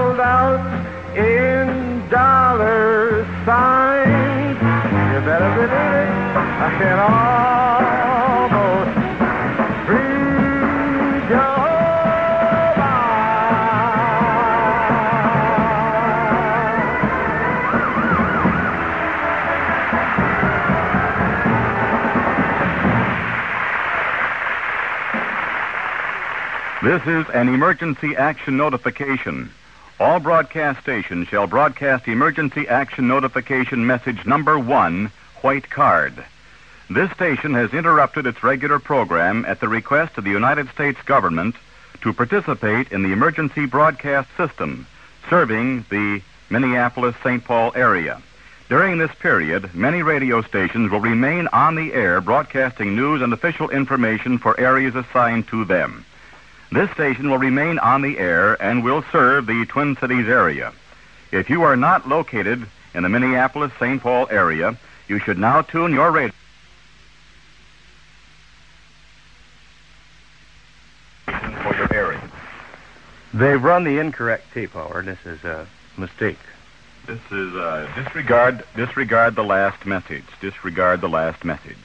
spelled out in dollar signs. You better believe it, I can almost read your This is an emergency action notification. All broadcast stations shall broadcast emergency action notification message number 1, white card. This station has interrupted its regular program at the request of the United States government to participate in the emergency broadcast system serving the Minneapolis-St. Paul area. During this period, many radio stations will remain on the air broadcasting news and official information for areas assigned to them. This station will remain on the air and will serve the Twin Cities area. If you are not located in the Minneapolis-St. Paul area, you should now tune your radio for your area. They've run the incorrect tape, Howard. This is a mistake. This is disregard the last message. Disregard the last message.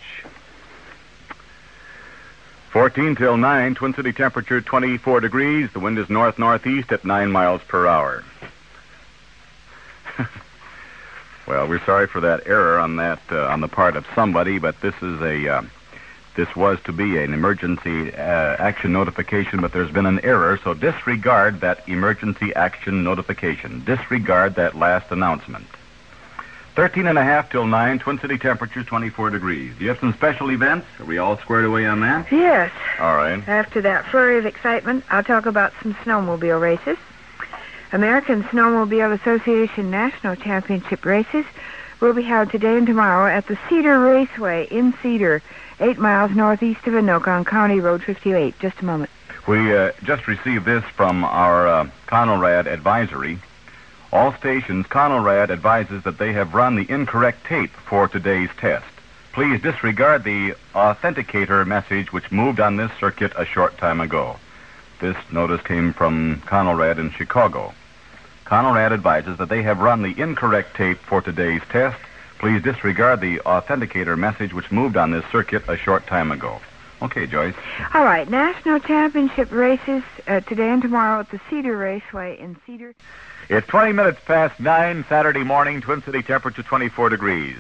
14 till 9, Twin City temperature 24 degrees. The wind is north-northeast at 9 miles per hour. Well, we're sorry for that error on the part of somebody, but this was to be an emergency action notification, but there's been an error, so disregard that emergency action notification. Disregard that last announcement. 13 and a half till 9, Twin City temperature 24 degrees. Do you have some special events? Are we all squared away on that? Yes. All right. After that flurry of excitement, I'll talk about some snowmobile races. American Snowmobile Association National Championship races will be held today and tomorrow at the Cedar Raceway in Cedar, 8 miles northeast of Anoka on County Road 58. Just a moment. We just received this from our Conelrad advisory. All stations, Conelrad advises that they have run the incorrect tape for today's test. Please disregard the authenticator message which moved on this circuit a short time ago. This notice came from Conelrad in Chicago. Conelrad advises that they have run the incorrect tape for today's test. Please disregard the authenticator message which moved on this circuit a short time ago. Okay, Joyce. All right, National Championship races today and tomorrow at the Cedar Raceway in Cedar. It's 20 minutes past 9, Saturday morning, Twin City temperature 24 degrees.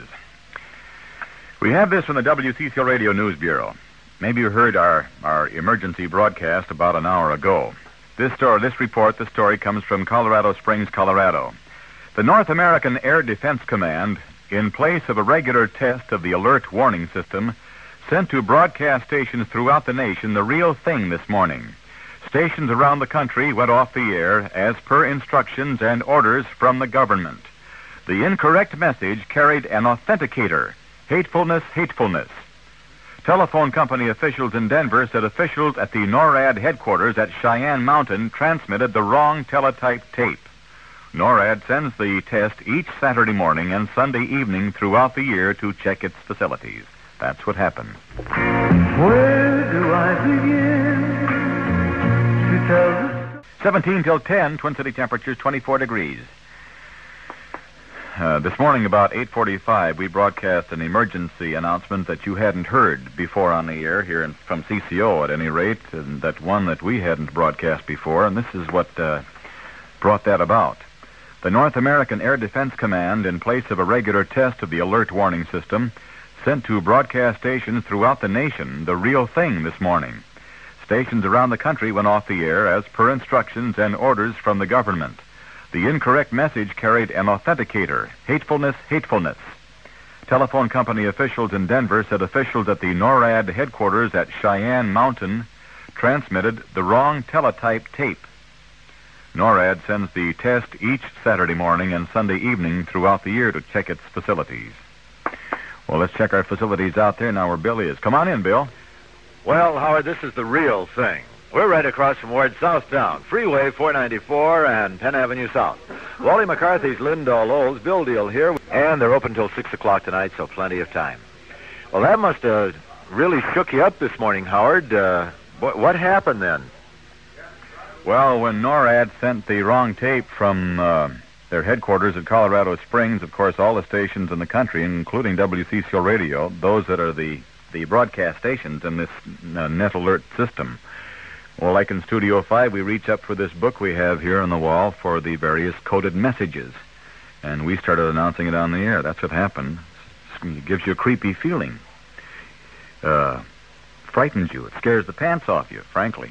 We have this from the WCCO Radio News Bureau. Maybe you heard our emergency broadcast about an hour ago. This story comes from Colorado Springs, Colorado. The North American Air Defense Command, in place of a regular test of the alert warning system, sent to broadcast stations throughout the nation the real thing this morning. Stations around the country went off the air as per instructions and orders from the government. The incorrect message carried an authenticator. Hatefulness, hatefulness. Telephone company officials in Denver said officials at the NORAD headquarters at Cheyenne Mountain transmitted the wrong teletype tape. NORAD sends the test each Saturday morning and Sunday evening throughout the year to check its facilities. That's what happened. Where do I begin to tell the 17 till 10, Twin City temperatures 24 degrees. This morning about 8:45, we broadcast an emergency announcement that you hadn't heard before on the air here from CCO at any rate, and that one that we hadn't broadcast before, and this is what brought that about. The North American Air Defense Command, in place of a regular test of the alert warning system, sent to broadcast stations throughout the nation the real thing this morning. Stations around the country went off the air as per instructions and orders from the government. The incorrect message carried an authenticator. Hatefulness, hatefulness. Telephone company officials in Denver said officials at the NORAD headquarters at Cheyenne Mountain transmitted the wrong teletype tape. NORAD sends the test each Saturday morning and Sunday evening throughout the year to check its facilities. Well, let's check our facilities out there now where Bill is. Come on in, Bill. Well, Howard, this is the real thing. We're right across from Ward Southtown, Freeway 494 and Penn Avenue South. Wally McCarthy's Lindall Olds Bill Deal here, and they're open till 6 o'clock tonight, so plenty of time. Well, that must have really shook you up this morning, Howard. What happened then? Well, when NORAD sent the wrong tape from their headquarters at Colorado Springs, of course, all the stations in the country, including WCCO Radio, those that are the broadcast stations in this net alert system. Well, like in Studio 5, we reach up for this book we have here on the wall for the various coded messages. And we started announcing it on the air. That's what happened. It gives you a creepy feeling. Frightens you. It scares the pants off you, frankly.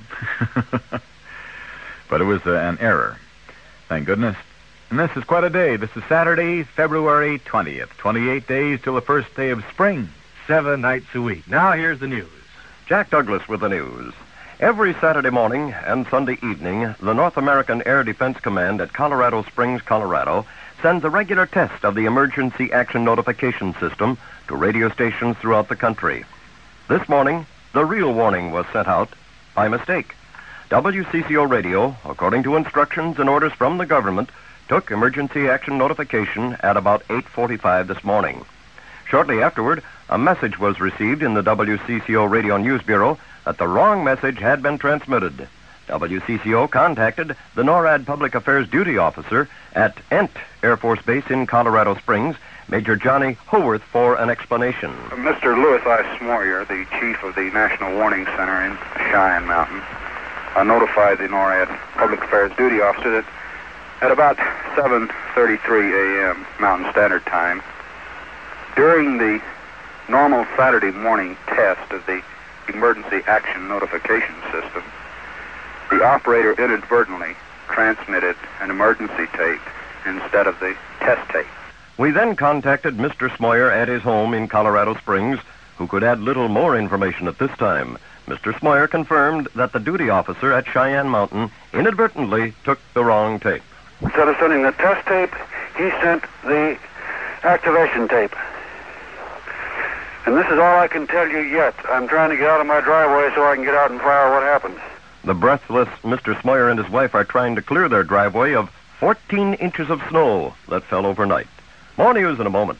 But it was an error. Thank goodness. And this is quite a day. This is Saturday, February 20th. 28 days till the first day of spring. 7 nights a week. Now here's the news. Jack Douglas with the news. Every Saturday morning and Sunday evening, the North American Air Defense Command at Colorado Springs, Colorado, sends a regular test of the Emergency Action Notification System to radio stations throughout the country. This morning, the real warning was sent out by mistake. WCCO Radio, according to instructions and orders from the government, took emergency action notification at about 8:45 this morning. Shortly afterward, a message was received in the WCCO Radio News Bureau that the wrong message had been transmitted. WCCO contacted the NORAD Public Affairs Duty Officer at Ent Air Force Base in Colorado Springs, Major Johnny Howarth, for an explanation. Mr. Louis I. Smoyer, the chief of the National Warning Center in Cheyenne Mountain, notified the NORAD Public Affairs Duty Officer that at about 7:33 a.m. Mountain Standard Time, during the normal Saturday morning test of the Emergency Action Notification System, the operator inadvertently transmitted an emergency tape instead of the test tape. We then contacted Mr. Smoyer at his home in Colorado Springs, who could add little more information at this time. Mr. Smoyer confirmed that the duty officer at Cheyenne Mountain inadvertently took the wrong tape. Instead of sending the test tape, he sent the activation tape. And this is all I can tell you yet. I'm trying to get out of my driveway so I can get out and fire what happened. The breathless Mr. Smoyer and his wife are trying to clear their driveway of 14 inches of snow that fell overnight. More news in a moment.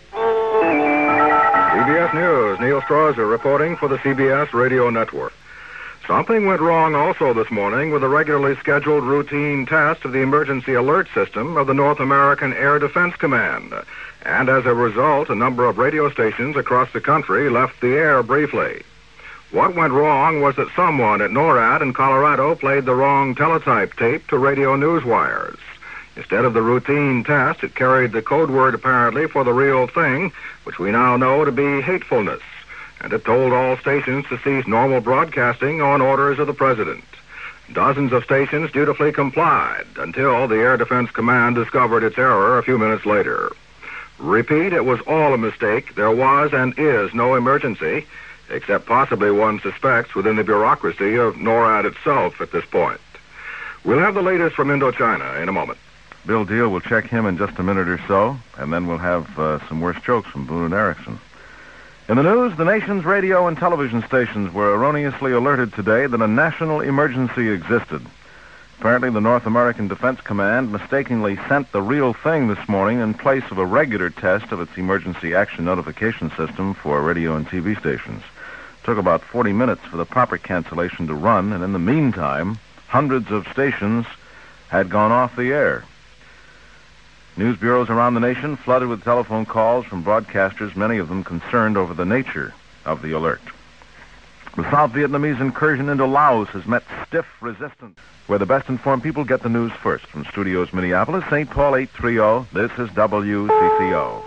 CBS News, Neil Strauser reporting for the CBS Radio Network. Something went wrong also this morning with a regularly scheduled routine test of the emergency alert system of the North American Air Defense Command. And as a result, a number of radio stations across the country left the air briefly. What went wrong was that someone at NORAD in Colorado played the wrong teletype tape to radio news wires. Instead of the routine test, it carried the code word apparently for the real thing, which we now know to be hatefulness. And it told all stations to cease normal broadcasting on orders of the President. Dozens of stations dutifully complied until the Air Defense Command discovered its error a few minutes later. Repeat, it was all a mistake. There was and is no emergency, except possibly one suspects within the bureaucracy of NORAD itself at this point. We'll have the latest from Indochina in a moment. Bill Deal will check him in just a minute or so, and then we'll have some worse jokes from Boone and Erickson. In the news, the nation's radio and television stations were erroneously alerted today that a national emergency existed. Apparently, the North American Defense Command mistakenly sent the real thing this morning in place of a regular test of its emergency action notification system for radio and TV stations. It took about 40 minutes for the proper cancellation to run, and in the meantime, hundreds of stations had gone off the air. News bureaus around the nation flooded with telephone calls from broadcasters, many of them concerned over the nature of the alert. The South Vietnamese incursion into Laos has met stiff resistance. Where the best-informed people get the news first. From Studios Minneapolis, St. Paul 830, this is WCCO.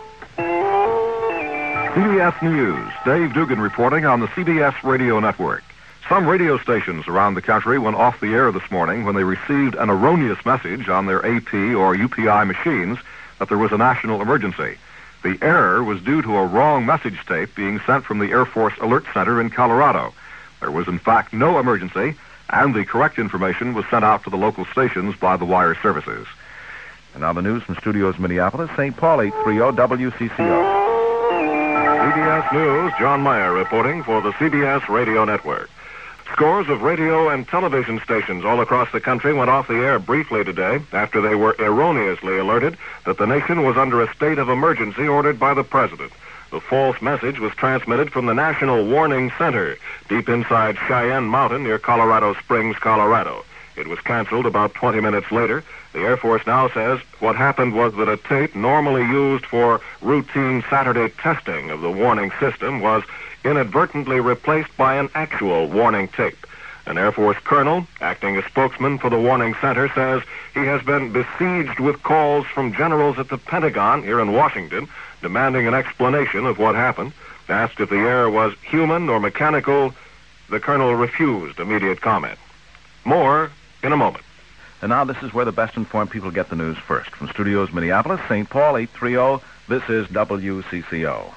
CBS News, Dave Dugan reporting on the CBS Radio Network. Some radio stations around the country went off the air this morning when they received an erroneous message on their AP or UPI machines that there was a national emergency. The error was due to a wrong message tape being sent from the Air Force Alert Center in Colorado. There was, in fact, no emergency, and the correct information was sent out to the local stations by the wire services. And now the news from Studios Minneapolis, St. Paul 830 WCCO. CBS News, John Meyer reporting for the CBS Radio Network. Scores of radio and television stations all across the country went off the air briefly today after they were erroneously alerted that the nation was under a state of emergency ordered by the President. The false message was transmitted from the National Warning Center, deep inside Cheyenne Mountain near Colorado Springs, Colorado. It was canceled about 20 minutes later. The Air Force now says what happened was that a tape normally used for routine Saturday testing of the warning system was inadvertently replaced by an actual warning tape. An Air Force colonel, acting as spokesman for the warning center, says he has been besieged with calls from generals at the Pentagon here in Washington demanding an explanation of what happened. Asked if the error was human or mechanical, the colonel refused immediate comment. More in a moment. And now this is where the best informed people get the news first. From Studios Minneapolis, St. Paul, 830, this is WCCO.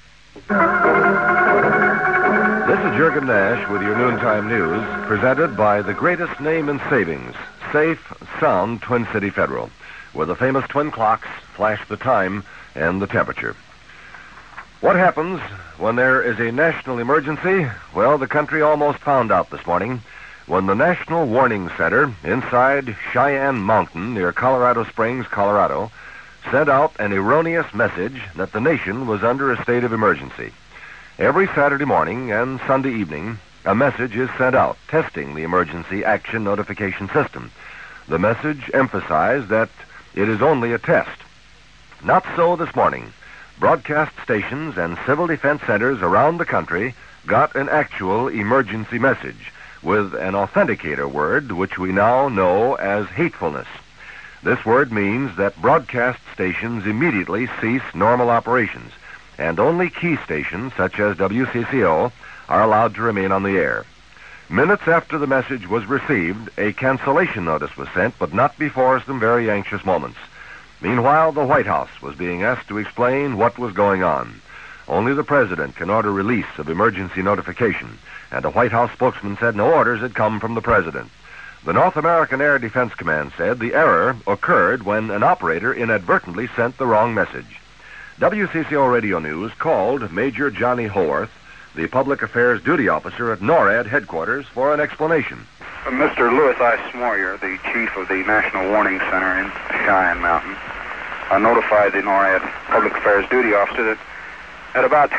This is Jurgen Nash with your noontime news, presented by the greatest name in savings, Safe, Sound Twin City Federal, where the famous twin clocks flash the time and the temperature. What happens when there is a national emergency? Well, the country almost found out this morning when the National Warning Center inside Cheyenne Mountain near Colorado Springs, Colorado, sent out an erroneous message that the nation was under a state of emergency. Every Saturday morning and Sunday evening, a message is sent out testing the Emergency Action Notification System. The message emphasized that it is only a test. Not so this morning. Broadcast stations and civil defense centers around the country got an actual emergency message with an authenticator word which we now know as hatefulness. This word means that broadcast stations immediately cease normal operations, and only key stations, such as WCCO, are allowed to remain on the air. Minutes after the message was received, a cancellation notice was sent, but not before some very anxious moments. Meanwhile, the White House was being asked to explain what was going on. Only the President can order release of emergency notification, and a White House spokesman said no orders had come from the President. The North American Air Defense Command said the error occurred when an operator inadvertently sent the wrong message. WCCO Radio News called Major Johnny Haworth, the Public Affairs Duty Officer at NORAD headquarters, for an explanation. Mr. Louis I. Smoyer, the chief of the National Warning Center in Cheyenne Mountain, notified the NORAD Public Affairs Duty Officer that at about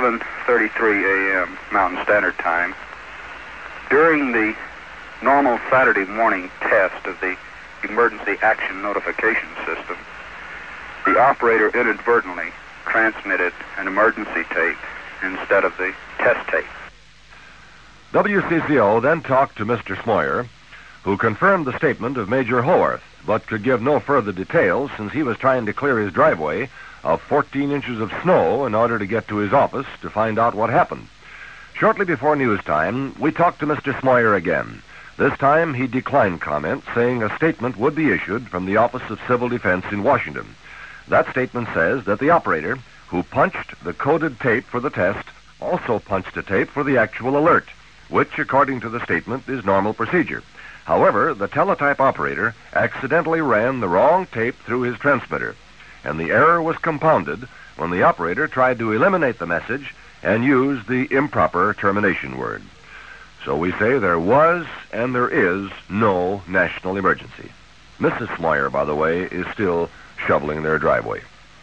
7:33 a.m. Mountain Standard Time, during the normal Saturday morning test of the Emergency Action Notification System, the operator inadvertently transmitted an emergency tape instead of the test tape. WCCO then talked to Mr. Smoyer, who confirmed the statement of Major Haworth, but could give no further details since he was trying to clear his driveway of 14 inches of snow in order to get to his office to find out what happened. Shortly before news time, we talked to Mr. Smoyer again. This time, he declined comment, saying a statement would be issued from the Office of Civil Defense in Washington. That statement says that the operator who punched the coded tape for the test also punched a tape for the actual alert, which, according to the statement, is normal procedure. However, the teletype operator accidentally ran the wrong tape through his transmitter, and the error was compounded when the operator tried to eliminate the message and use the improper termination word. So we say there was and there is no national emergency. Mrs. Smoyer, by the way, is still shoveling their driveway.